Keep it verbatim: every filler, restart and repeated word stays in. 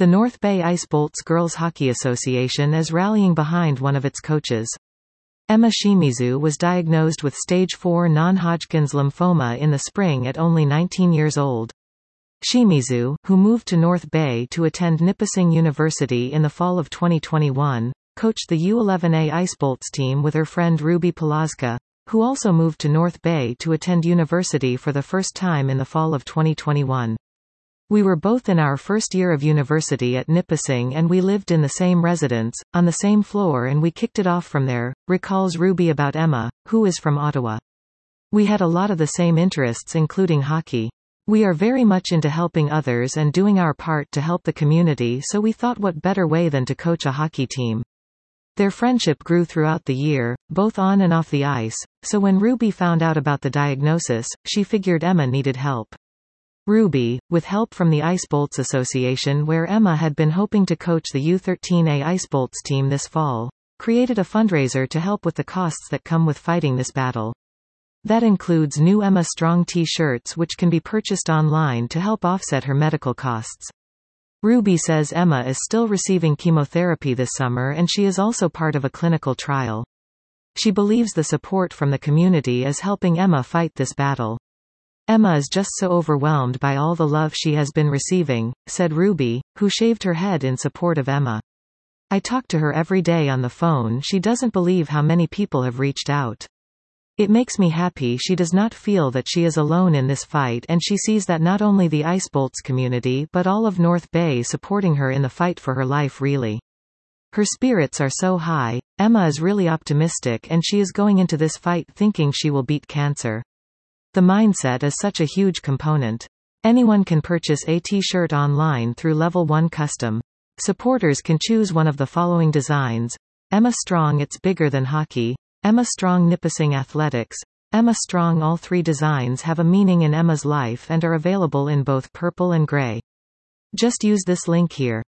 The North Bay Ice Bolts Girls Hockey Association is rallying behind one of its coaches. Emma Shimizu was diagnosed with stage four non-Hodgkin's lymphoma in the spring at only nineteen years old. Shimizu, who moved to North Bay to attend Nipissing University in the fall of twenty twenty-one, coached the U eleven A Ice Bolts team with her friend Ruby Polazka, who also moved to North Bay to attend university for the first time in the fall of twenty twenty-one. We were both in our first year of university at Nipissing and we lived in the same residence, on the same floor, and we kicked it off from there, recalls Ruby about Emma, who is from Ottawa. We had a lot of the same interests, including hockey. We are very much into helping others and doing our part to help the community, so we thought what better way than to coach a hockey team. Their friendship grew throughout the year, both on and off the ice, so when Ruby found out about the diagnosis, she figured Emma needed help. Ruby, with help from the Ice Bolts Association where Emma had been hoping to coach the U thirteen A Ice Bolts team this fall, created a fundraiser to help with the costs that come with fighting this battle. That includes new Emma Strong t-shirts which can be purchased online to help offset her medical costs. Ruby says Emma is still receiving chemotherapy this summer and she is also part of a clinical trial. She believes the support from the community is helping Emma fight this battle. Emma is just so overwhelmed by all the love she has been receiving, said Ruby, who shaved her head in support of Emma. I talk to her every day on the phone. She doesn't believe how many people have reached out. It makes me happy she does not feel that she is alone in this fight, and she sees that not only the Ice Bolts community but all of North Bay supporting her in the fight for her life really. Her spirits are so high. Emma is really optimistic and she is going into this fight thinking she will beat cancer. The mindset is such a huge component. Anyone can purchase a t-shirt online through Level one Custom. Supporters can choose one of the following designs: Emma Strong It's Bigger Than Hockey, Emma Strong Nipissing Athletics, Emma Strong. All three designs have a meaning in Emma's life and are available in both purple and gray. Just use this link here.